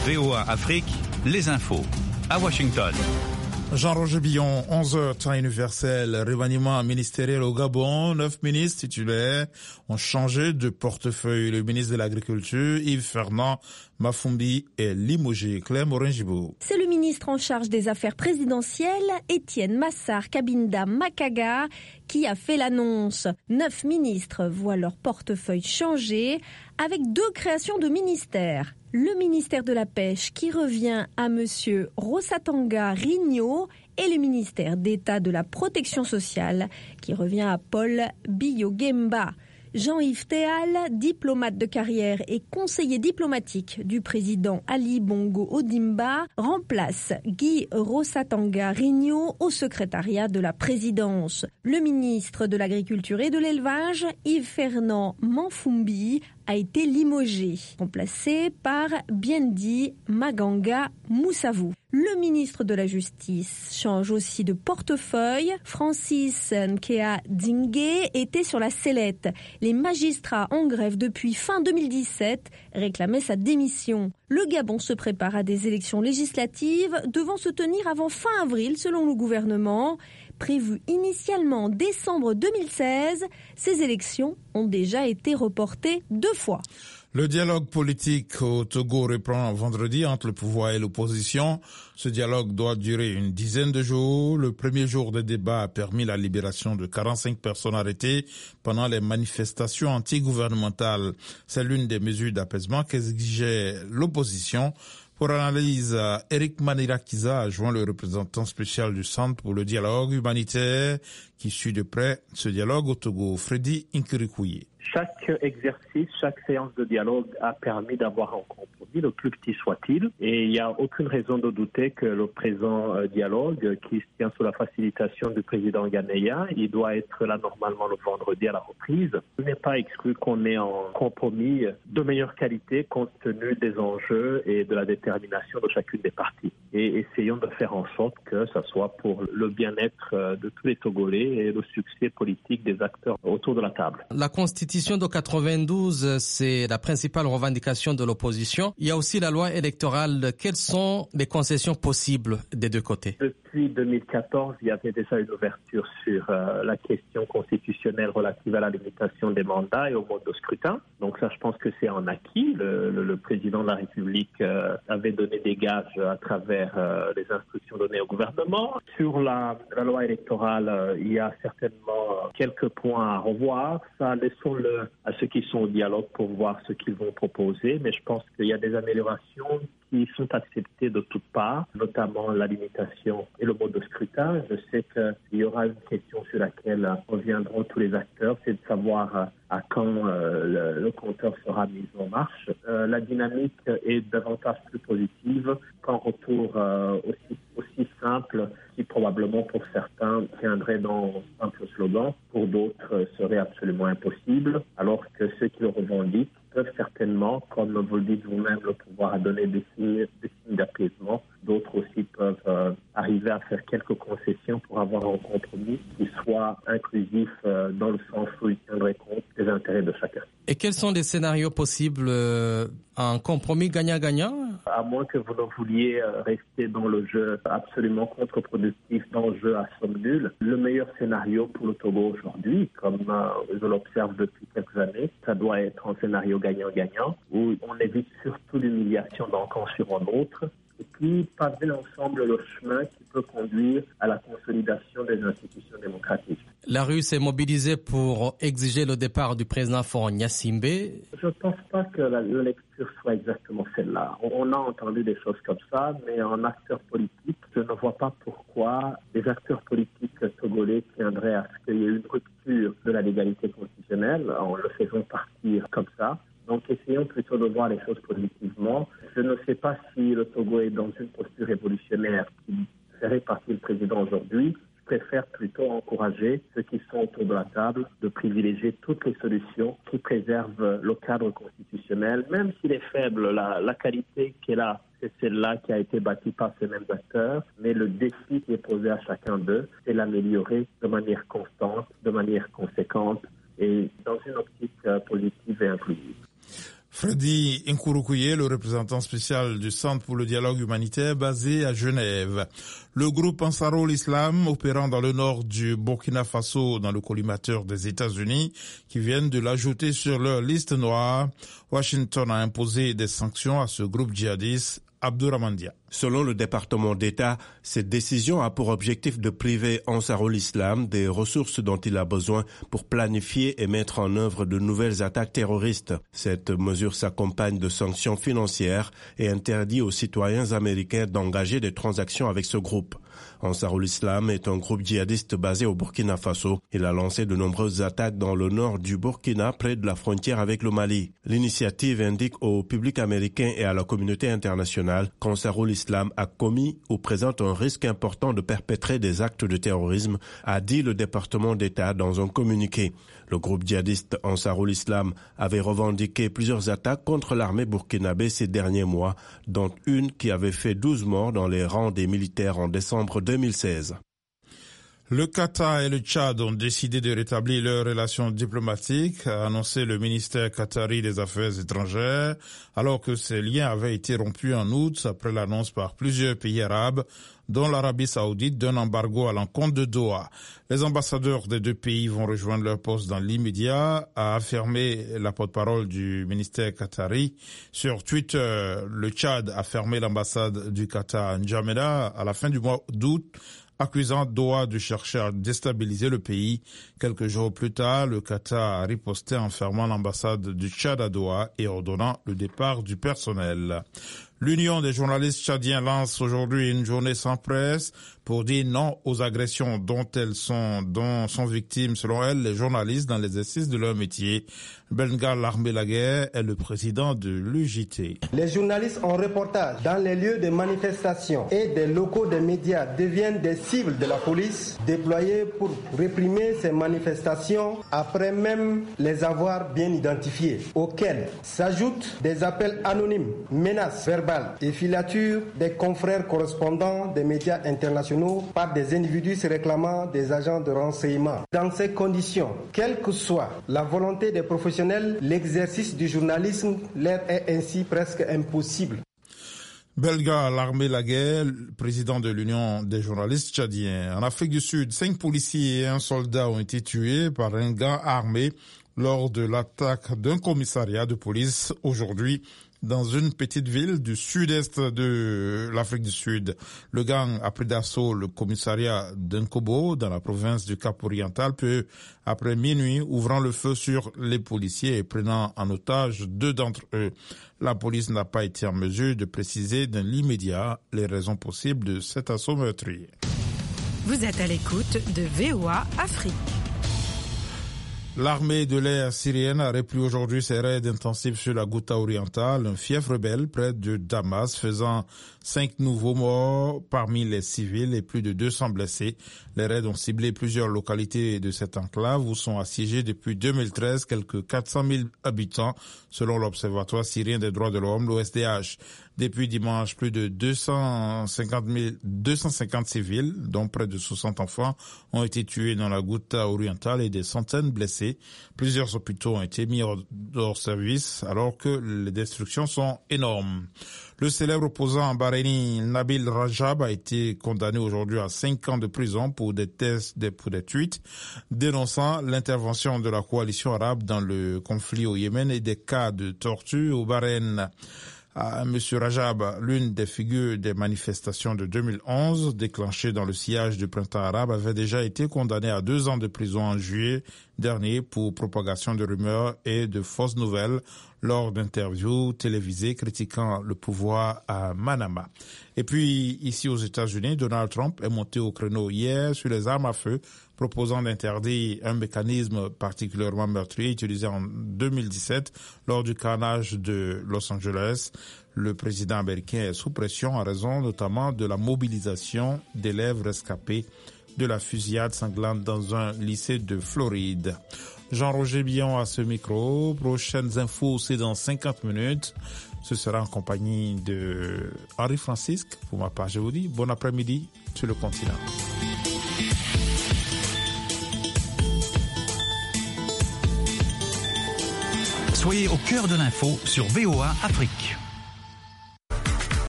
VOA Afrique, les infos. À Washington. Jean-Roger Billon, 11h, temps universel, remaniement ministériel au Gabon. 9 ministres titulaires ont changé de portefeuille. Le ministre de l'Agriculture, Yves-Fernand Mafumbi, est limogé. Claire Morin-Gibault. C'est le ministre en charge des affaires présidentielles, Étienne Massar Kabinda Makaga, qui a fait l'annonce. 9 ministres voient leur portefeuille changer avec 2 créations de ministères. Le ministère de la Pêche qui revient à monsieur Rosatanga Rigno et le ministère d'État de la Protection sociale qui revient à Paul Biyogemba. Jean-Yves Théal, diplomate de carrière et conseiller diplomatique du président Ali Bongo Ondimba, remplace Guy Rosatanga Rigno au secrétariat de la présidence. Le ministre de l'Agriculture et de l'Élevage, Yves-Fernand Mafumbi, a été limogé, remplacé par Biendi Maganga Moussavou. Le ministre de la Justice change aussi de portefeuille. Francis Nkea Dingé était sur la sellette. Les magistrats en grève depuis fin 2017 réclamaient sa démission. Le Gabon se prépare à des élections législatives devant se tenir avant fin avril selon le gouvernement. Prévues initialement en décembre 2016, ces élections ont déjà été reportées 2 fois. Le dialogue politique au Togo reprend vendredi entre le pouvoir et l'opposition. Ce dialogue doit durer une dizaine de jours. Le premier jour des débats a permis la libération de 45 personnes arrêtées pendant les manifestations antigouvernementales. C'est l'une des mesures d'apaisement qu'exigeait l'opposition. Pour analyse, Eric Manirakiza a joint le représentant spécial du Centre pour le dialogue humanitaire qui suit de près ce dialogue au Togo, Freddy Inkirikouye. Chaque exercice, chaque séance de dialogue a permis d'avoir un compromis, le plus petit soit-il. Et il n'y a aucune raison de douter que le présent dialogue, qui se tient sous la facilitation du président ghanéen, il doit être là normalement le vendredi à la reprise. Il n'est pas exclu qu'on ait un compromis de meilleure qualité compte tenu des enjeux et de la détermination de chacune des parties. Et essayons de faire en sorte que ça soit pour le bien-être de tous les Togolais et le succès politique des acteurs autour de la table. La Constitution de 92, c'est la principale revendication de l'opposition. Il y a aussi la loi électorale. Quelles sont les concessions possibles des 2 côtés? Depuis 2014, il y avait déjà une ouverture sur la question constitutionnelle relative à la limitation des mandats et au mode de scrutin. Donc ça, je pense que c'est un acquis. Le président de la République avait donné des gages à travers les instructions données au gouvernement. Sur la loi électorale, il y a certainement quelques points à revoir. Ça, laissons-le à ceux qui sont au dialogue pour voir ce qu'ils vont proposer. Mais je pense qu'il y a des améliorations qui sont acceptées de toutes parts, notamment la limitation et le mode de scrutin. Je sais qu'il y aura une question sur laquelle reviendront tous les acteurs, c'est de savoir à quand le compteur sera mis en marche. La dynamique est davantage plus positive qu'un retour aussi simple qui probablement pour certains tiendrait dans un simple slogan, pour d'autres serait absolument impossible, alors que ceux qui le revendiquent peuvent certainement, comme vous le dites vous-même, le pouvoir a donné des signes d'apaisement. D'autres aussi peuvent arriver à faire quelques concessions pour avoir un compromis qui soit inclusif dans le sens où il tiendrait compte des intérêts de chacun. Et quels sont les scénarios possibles? Un compromis gagnant-gagnant? À moins que vous ne vouliez rester dans le jeu absolument contre-productif, dans le jeu à somme nulle, le meilleur scénario pour le Togo aujourd'hui, comme je l'observe depuis quelques années, ça doit être un scénario gagnant-gagnant, où on évite surtout l'humiliation d'un camp sur un autre, et puis paver ensemble le chemin qui peut conduire à la consolidation des institutions démocratiques. La rue s'est mobilisée pour exiger le départ du président Faure Gnassingbé. Je ne pense pas que la lecture soit exactement celle-là. On a entendu des choses comme ça, mais en acteur politique, je ne vois pas pourquoi des acteurs politiques togolais tiendraient à ce qu'il y ait une rupture de la légalité constitutionnelle en le faisant partir comme ça. Donc essayons plutôt de voir les choses positivement. Je ne sais pas si le Togo est dans une posture révolutionnaire qui ferait partie le président aujourd'hui. Je préfère plutôt encourager ceux qui sont autour de la table de privilégier toutes les solutions qui préservent le cadre constitutionnel, même s'il est faible. La qualité qui est là, c'est celle-là qui a été bâtie par ces mêmes acteurs, mais le défi qui est posé à chacun d'eux, c'est l'améliorer de manière constante, de manière conséquente et dans une optique positive et inclusive. Freddy Nkurukuye, le représentant spécial du Centre pour le dialogue humanitaire basé à Genève. Le groupe Ansarul Islam, opérant dans le nord du Burkina Faso, dans le collimateur des États-Unis, qui viennent de l'ajouter sur leur liste noire, Washington a imposé des sanctions à ce groupe djihadiste. Abdouramandia. Selon le département d'État, cette décision a pour objectif de priver Ansarul Islam des ressources dont il a besoin pour planifier et mettre en œuvre de nouvelles attaques terroristes. Cette mesure s'accompagne de sanctions financières et interdit aux citoyens américains d'engager des transactions avec ce groupe. Ansarul Islam est un groupe djihadiste basé au Burkina Faso. Il a lancé de nombreuses attaques dans le nord du Burkina, près de la frontière avec le Mali. L'initiative indique au public américain et à la communauté internationale qu'Ansarul Islam a commis ou présente un risque important de perpétrer des actes de terrorisme, a dit le département d'État dans un communiqué. Le groupe djihadiste Ansarul Islam avait revendiqué plusieurs attaques contre l'armée burkinabé ces derniers mois, dont une qui avait fait 12 morts dans les rangs des militaires en décembre 2016. Le Qatar et le Tchad ont décidé de rétablir leurs relations diplomatiques, a annoncé le ministère qatari des Affaires étrangères, alors que ces liens avaient été rompus en août après l'annonce par plusieurs pays arabes, dont l'Arabie Saoudite, d'un embargo à l'encontre de Doha. Les ambassadeurs des deux pays vont rejoindre leur poste dans l'immédiat, a affirmé la porte-parole du ministère qatari. Sur Twitter, le Tchad a fermé l'ambassade du Qatar à N'Djamena à la fin du mois d'août, accusant Doha de chercher à déstabiliser le pays. Quelques jours plus tard, le Qatar a riposté en fermant l'ambassade du Tchad à Doha et ordonnant le départ du personnel. L'Union des journalistes tchadiens lance aujourd'hui une journée sans presse pour dire non aux agressions dont sont victimes, selon elle, les journalistes dans l'exercice de leur métier. Bengal Armé-Laguerre est le président de l'UJT. Les journalistes en reportage dans les lieux de manifestation et des locaux des médias deviennent des cibles de la police déployées pour réprimer ces manifestations après même les avoir bien identifiées, auxquelles s'ajoutent des appels anonymes, menaces verbales et filatures des confrères correspondants des médias internationaux par des individus se réclamant des agents de renseignement. Dans ces conditions, quelle que soit la volonté des professionnels, l'exercice du journalisme leur est ainsi presque impossible. Belga Armé-Laguerre, président de l'Union des journalistes tchadiens. En Afrique du Sud, 5 policiers et un soldat ont été tués par un gang armé lors de l'attaque d'un commissariat de police aujourd'hui dans une petite ville du sud-est de l'Afrique du Sud. Le gang a pris d'assaut le commissariat d'Nkobo dans la province du Cap-Oriental peu après minuit, ouvrant le feu sur les policiers et prenant en otage 2 d'entre eux. La police n'a pas été en mesure de préciser dans l'immédiat les raisons possibles de cet assaut meurtrier. Vous êtes à l'écoute de VOA Afrique. L'armée de l'air syrienne a repris aujourd'hui ses raids intensifs sur la Ghouta orientale, un fief rebelle près de Damas, faisant 5 nouveaux morts parmi les civils et plus de 200 blessés. Les raids ont ciblé plusieurs localités de cette enclave où sont assiégés depuis 2013 quelques 400 000 habitants, selon l'Observatoire syrien des droits de l'homme, l'OSDH. Depuis dimanche, plus de 250 civils, dont près de 60 enfants, ont été tués dans la Ghouta orientale et des centaines blessés. Plusieurs hôpitaux ont été mis hors service alors que les destructions sont énormes. Le célèbre opposant bahreïni Nabil Rajab a été condamné aujourd'hui à 5 ans de prison pour des tweets dénonçant l'intervention de la coalition arabe dans le conflit au Yémen et des cas de torture au Bahreïn. Monsieur Rajab, l'une des figures des manifestations de 2011 déclenchées dans le sillage du printemps arabe, avait déjà été condamné à 2 ans de prison en juillet dernier pour propagation de rumeurs et de fausses nouvelles lors d'interviews télévisées critiquant le pouvoir à Manama. Et puis, ici aux États-Unis, Donald Trump est monté au créneau hier sur les armes à feu, proposant d'interdire un mécanisme particulièrement meurtrier utilisé en 2017 lors du carnage de Los Angeles. Le président américain est sous pression en raison notamment de la mobilisation d'élèves rescapés de la fusillade sanglante dans un lycée de Floride. Jean-Roger Billon à ce micro. Prochaines infos, c'est dans 50 minutes. Ce sera en compagnie de Henri Francisque. Pour ma part, je vous dis bon après-midi sur le continent. Soyez au cœur de l'info sur VOA Afrique.